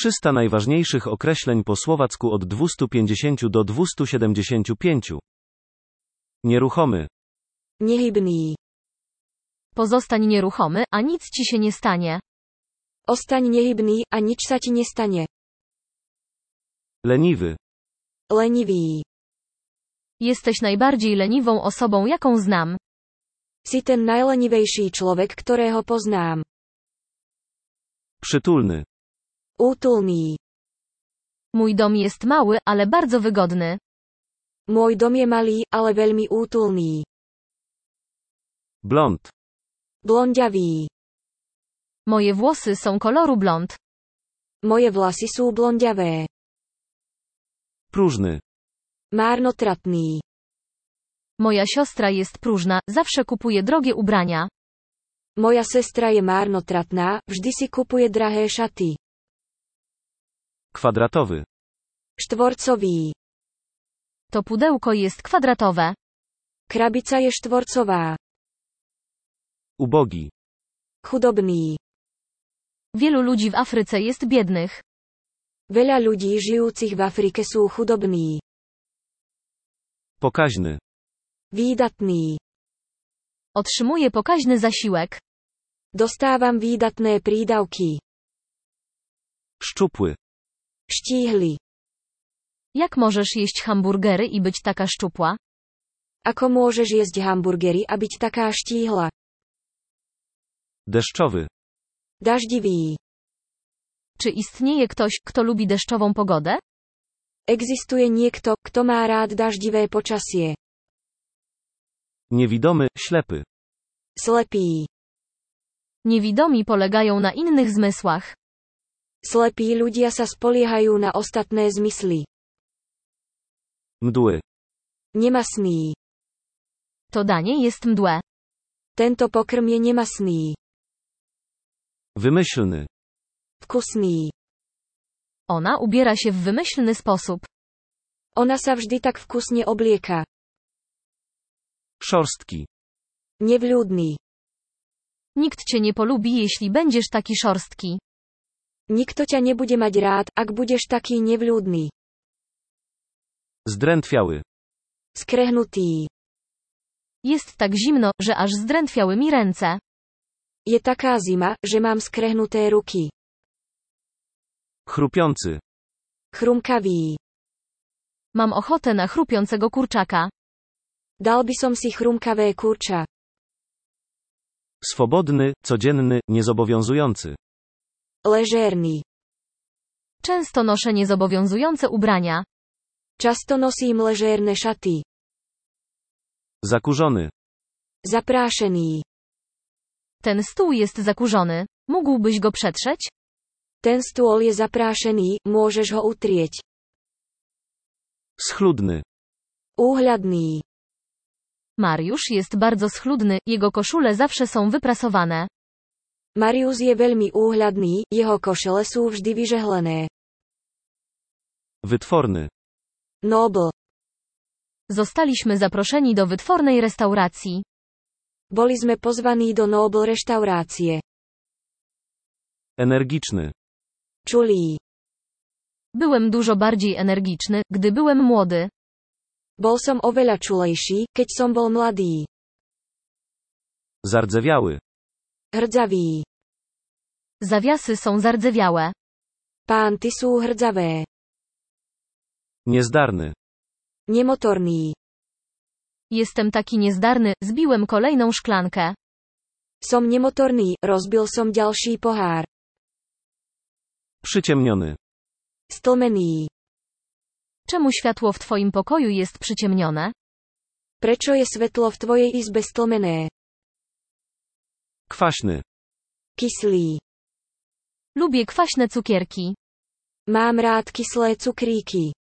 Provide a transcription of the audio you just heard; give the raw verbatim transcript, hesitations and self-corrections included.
trzysta najważniejszych określeń po słowacku od dwustu pięćdziesięciu do dwustu siedemdziesięciu pięciu. Nieruchomy. Nehybný. Pozostań nieruchomy, a nic ci się nie stanie. Ostaň nehybný a nič sa ti nestane. Leniwy. Lenivý. Jesteś najbardziej leniwą osobą, jaką znam. Si ten najlenivejší človek, ktorého poznám. Przytulny. Útulný. Mój dom jest mały, ale bardzo wygodny. Môj dom je malý, ale veľmi útulný. Blond. Blondiavý. Moje włosy są koloru blond. Moje vlasy sú blondiavé. Próżny. Márnotratný. Moja siostra jest próżna, zawsze kupuje drogie ubrania. Moja sestra je márnotratná, vždy si kupuje drahé šaty. Kwadratowy. Štvorcový. To pudełko jest kwadratowe. Krabica je štvorcová. Ubogi. Chudobný. Wielu ludzi w Afryce jest biednych. Veľa ľudí žijúcich v Afrike sú chudobní. Pokaźny. Výdatný. Otrzymuję pokaźny zasiłek. Dostávam výdatné prídavky. Szczupły. Štíhly. Jak możesz jeść hamburgery i być taka szczupła? Ako môžeš jesť hamburgery a byť taká štíhla? Deszczowy. Daždivý. Czy istnieje ktoś, kto lubi deszczową pogodę? Existuje niekto, kto má rád daždivé počasie. Niewidomy, ślepy. Slepý. Niewidomi polegają na innych zmysłach. Slepí ľudia sa spoliehajú na ostatné zmysly. Mdły. Nemasný. To danie jest mdłe. Tento pokrm je nemasný. Wymyślny. Vkusný. Ona ubiera się w wymyślny sposób. Ona sa vždy tak vkusne oblieka. Szorstki. Nevľúdny. Nikt cię nie polubi, jeśli będziesz taki szorstki. Nikto ťa nebude mať rád, ak budeš taký nevľúdny. Zdrętwiały. Skrehnutý. Jest tak zimno, że aż zdrętwiały mi ręce. Je taká zima, že mám skrehnuté ruky. Chrupiący. Chrumkavý. Mam ochotę na chrupiącego kurczaka. Dal by som si chrumkavé kurča. Swobodny, codzienny, niezobowiązujący. Ležérny. Często noszę niezobowiązujące ubrania. Často nosím ležérne šaty. Zakurzony. Zaprášený. Ten stół jest zakurzony. Mógłbyś go przetrzeć? Ten stôl je zaprášený, môžeš ho utrieť. Schludny. Úhľadný. Mariusz jest bardzo schludny, jego koszule zawsze są wyprasowane. Marius je veľmi úhľadný, jeho košele sú vždy vyžehlené. Wytworny. Nobl. Zostaliśmy zaproszeni do wytwornej restauracji. Boli sme pozvaní do Nobl reštaurácie. Energiczny. Čulý. Byłem dużo bardziej energiczny, gdy byłem młody. Bol som oveľa čulejší, keď som bol mladý. Zardzewiały. Hrdzavý. Zawiasy są zardzewiałe. Pánty sú hrdzavé. Niezdarny. Nemotorný. Jestem taki niezdarny, zbiłem kolejną szklankę. Som nemotorný, rozbil som ďalší pohár. Przyciemniony. Stlmený. Czemu światło w twoim pokoju jest przyciemnione? Prečo je svetlo v tvojej izbe stlmené? Kwaśny. Kyslý. Lubię kwaśne cukierki. Mám rád kyslé cukríky.